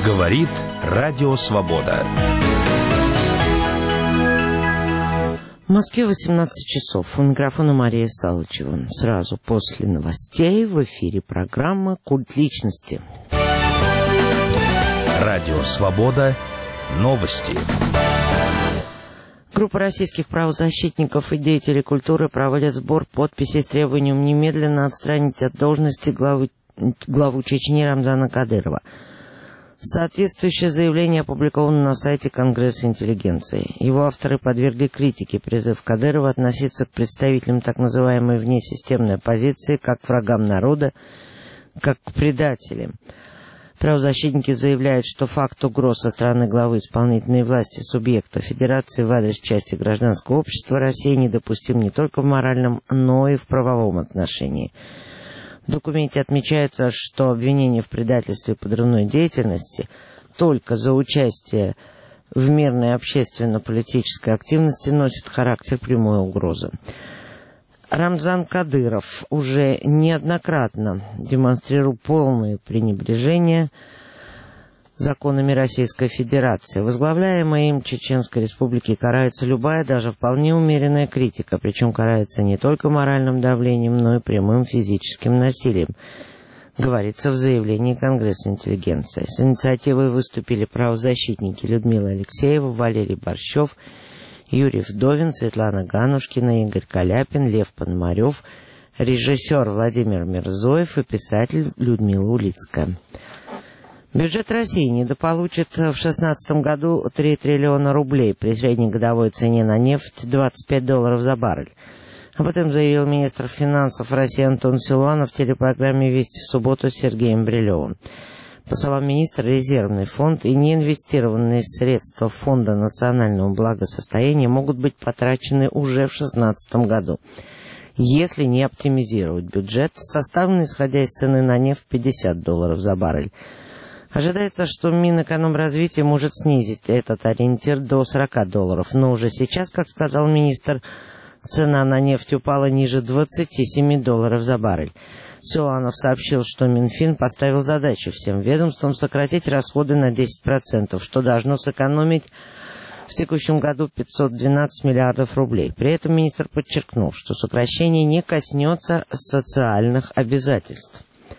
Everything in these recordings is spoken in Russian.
Говорит Радио Свобода. В Москве 18 часов. У микрофона Мария Салычева. Сразу после новостей в эфире программа «Культ личности». Радио Свобода. Новости. Группа российских правозащитников и деятелей культуры проводят сбор подписей с требованием немедленно отстранить от должности главу Чечни Рамзана Кадырова. Соответствующее заявление опубликовано на сайте Конгресса интеллигенции. Его авторы подвергли критике призыв Кадырова относиться к представителям так называемой внесистемной оппозиции как к врагам народа, как к предателям. Правозащитники заявляют, что факт угроз со стороны главы исполнительной власти субъекта Федерации в адрес части гражданского общества России недопустим не только в моральном, но и в правовом отношении. В документе отмечается, что обвинение в предательстве и подрывной деятельности только за участие в мирной общественно-политической активности носит характер прямой угрозы. Рамзан Кадыров уже неоднократно демонстрирует полное пренебрежение законами Российской Федерации. Возглавляемой им Чеченской Республики карается любая, даже вполне умеренная критика, причем карается не только моральным давлением, но и прямым физическим насилием, говорится в заявлении Конгресса интеллигенции. С инициативой выступили правозащитники Людмила Алексеева, Валерий Борщев, Юрий Вдовин, Светлана Ганушкина, Игорь Каляпин, Лев Пономарев, режиссер Владимир Мирзоев и писатель Людмила Улицкая. Бюджет России недополучит в 2016 году 3 триллиона рублей при среднегодовой цене на нефть $25 за баррель. Об этом заявил министр финансов России Антон Силуанов в телепрограмме «Вести в субботу» с Сергеем Брилевым. По словам министра, резервный фонд и неинвестированные средства Фонда национального благосостояния могут быть потрачены уже в 2016 году, если не оптимизировать бюджет, составленный исходя из цены на нефть $50 за баррель. Ожидается, что Минэкономразвития может снизить этот ориентир до $40, но уже сейчас, как сказал министр, цена на нефть упала ниже $27 за баррель. Силуанов сообщил, что Минфин поставил задачу всем ведомствам сократить расходы на 10%, что должно сэкономить в текущем году 512 миллиардов рублей. При этом министр подчеркнул, что сокращение не коснется социальных обязательств.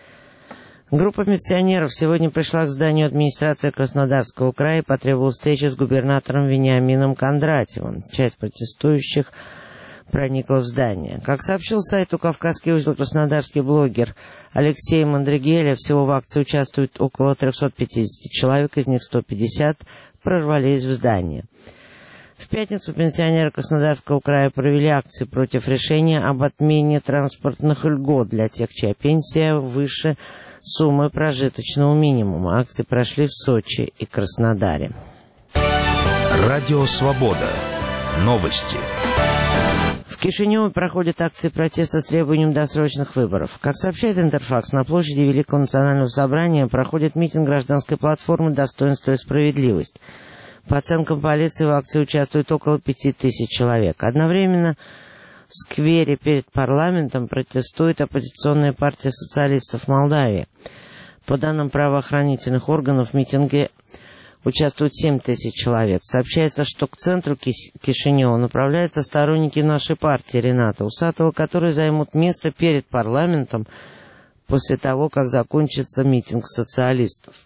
Группа миссионеров сегодня пришла к зданию администрации Краснодарского края и потребовала встречи с губернатором Вениамином Кондратьевым. Часть протестующих проникла в здание. Как сообщил сайту «Кавказский узел» краснодарский блогер Алексей Мандригеля, всего в акции участвует около 350 человек, из них 150 прорвались в здание. В пятницу пенсионеры Краснодарского края провели акции против решения об отмене транспортных льгот для тех, чья пенсия выше суммы прожиточного минимума. Акции прошли в Сочи и Краснодаре. Радио Свобода. Новости. В Кишиневе проходят акции протеста с требованием досрочных выборов. Как сообщает Интерфакс, на площади Великого национального собрания проходит митинг гражданской платформы «Достоинство и справедливость». По оценкам полиции, в акции участвует около 5000 человек. Одновременно в сквере перед парламентом протестует оппозиционная партия социалистов Молдавии. По данным правоохранительных органов, в митинге участвует 7000 человек. Сообщается, что к центру Кишинева направляются сторонники нашей партии Рената Усатова, которые займут место перед парламентом после того, как закончится митинг социалистов.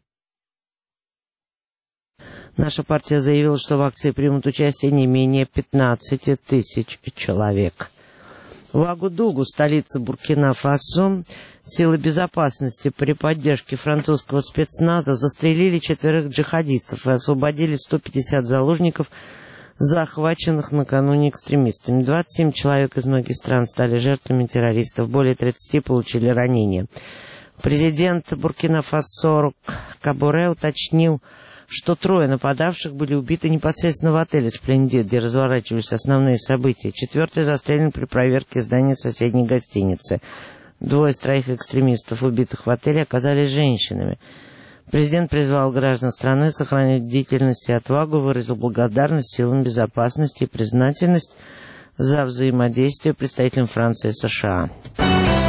Наша партия заявила, что в акции примут участие не менее 15 тысяч человек. В Агудугу, столице Буркина-Фасо, силы безопасности при поддержке французского спецназа застрелили 4 джихадистов и освободили 150 заложников, захваченных накануне экстремистами. 27 человек из многих стран стали жертвами террористов, более 30 получили ранения. Президент Буркина-Фасо Рок Каборе уточнил, что 3 нападавших были убиты непосредственно в отеле «Сплендид», где разворачивались основные события. 4-й застрелен при проверке здания соседней гостиницы. 2 из 3 экстремистов, убитых в отеле, оказались женщинами. Президент призвал граждан страны сохранять бдительность и отвагу, выразил благодарность силам безопасности и признательность за взаимодействие представителям Франции и США.